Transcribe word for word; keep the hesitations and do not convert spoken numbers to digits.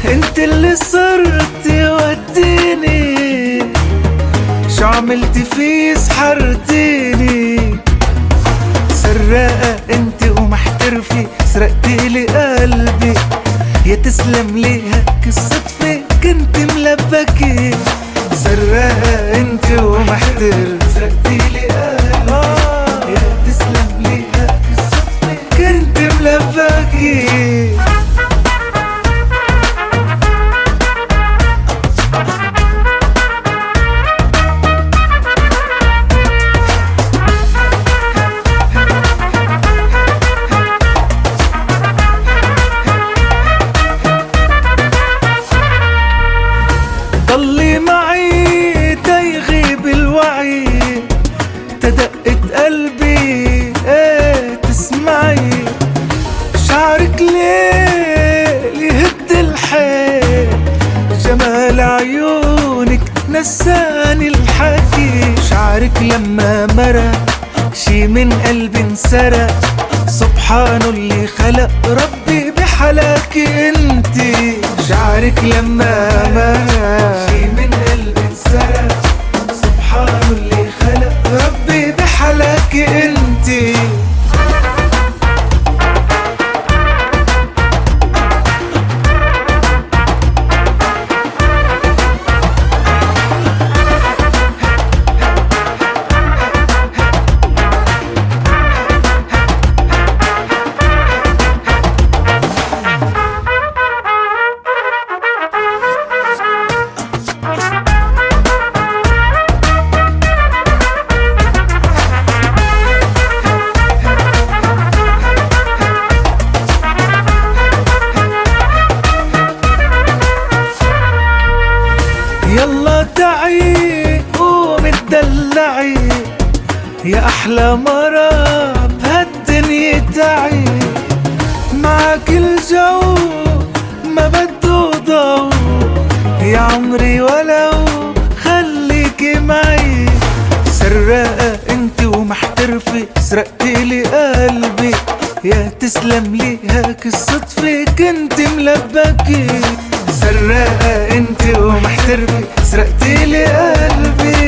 انت اللي صرت وديني، شو عملت في سحرتيني. سراقة انت ومحترفة، سرقتيلي قلبي، يا تسلم لي هك الصدفة كنت ملبكة. سراقة انت ومحترفة، سرقتيلي قلبي، يا تسلم لي هك الصدفة كنت ملبكة. ضلي معي تيغيب الوعي، تدقت قلبي ايه تسمعي. شعرك ليل يهد الحيل، جمال عيونك نساني الحكي. شعرك لما مرق شي من قلبي انسرق، سبحان اللي خلق ربي بحلاك انتي. شعرك لما مرق شي من قلبي انسرق، سبحان اللي خلق ربي بحلاك انتي. يلا تعي قومي اتدلعي، يا أحلى مرة بهالدنيا تعي. معك الجو ما بده ضو، يا عمري ولو خليكي معي. سراقة انت ومحترفة، سرقتيلي قلبي، يا تسلم لي هاك الصدفة كنت ملبكة. سراقة انت ومحترفة، سرقتيلي قلبي،